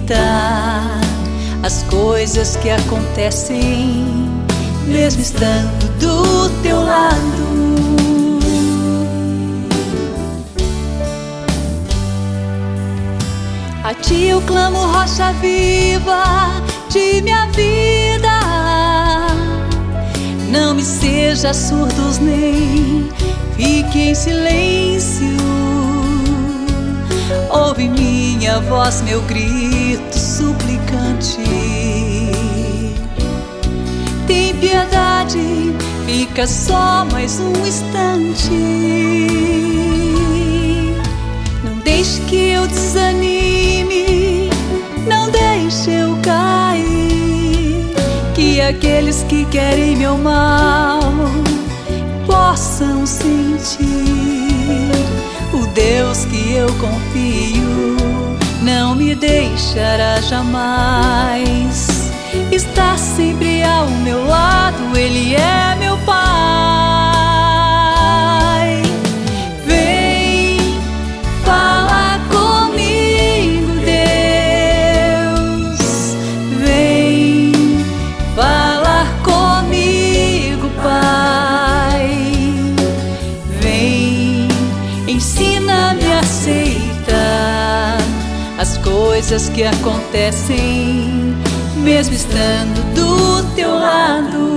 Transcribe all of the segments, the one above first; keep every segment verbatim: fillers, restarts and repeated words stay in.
aceita as coisas que acontecem, mesmo estando do teu lado. A ti eu clamo, rocha viva de minha vida. Não me seja surdos nem fique em silêncio. Ouve minha voz, meu grito suplicante. Tem piedade, fica só mais um instante. Não deixe que eu desanime, não deixe eu cair, que aqueles que querem meu mal possam sentir. O Deus que eu confio não me deixará jamais. Está sempre ao meu lado, Ele é meu Pai. Vem falar comigo, Deus. Vem falar comigo, Pai. Vem, ensina-me a aceitar as coisas que acontecem, mesmo estando do teu lado.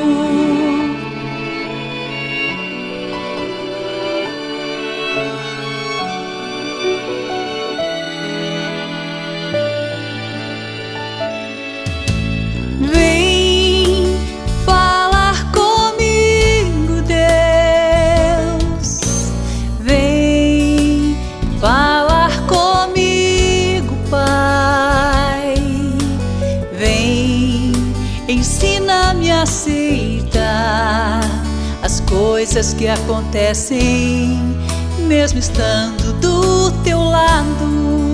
Vem falar comigo, Deus. Vem falar comigo, Pai. Vem, ensina-me a aceitar as coisas que acontecem, mesmo estando do teu lado.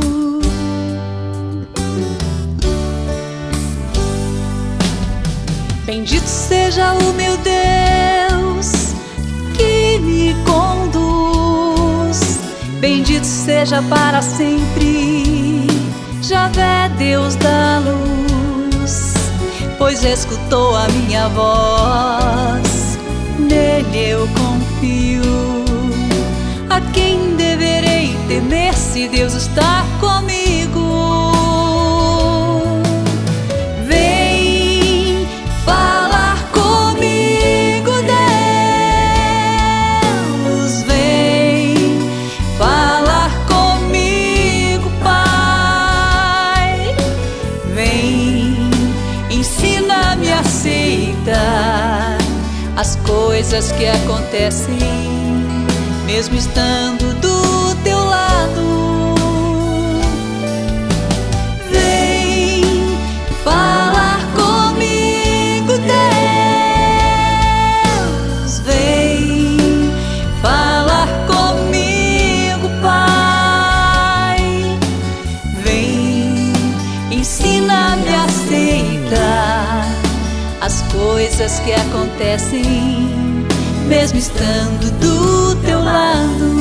Bendito seja o meu Deus que me conduz. Bendito seja para sempre Javé, Deus da luz, pois escutou a minha voz, nele eu confio. A quem deverei temer se Deus está comigo? Vem falar comigo, Deus. Vem falar comigo, Pai. Vem, ensina-me a aceitar as coisas que acontecem, mesmo estando do teu lado. Vem falar comigo, Deus. Vem falar comigo, Pai. Vem, ensina-me a aceitar as coisas que acontecem, mesmo estando do teu lado.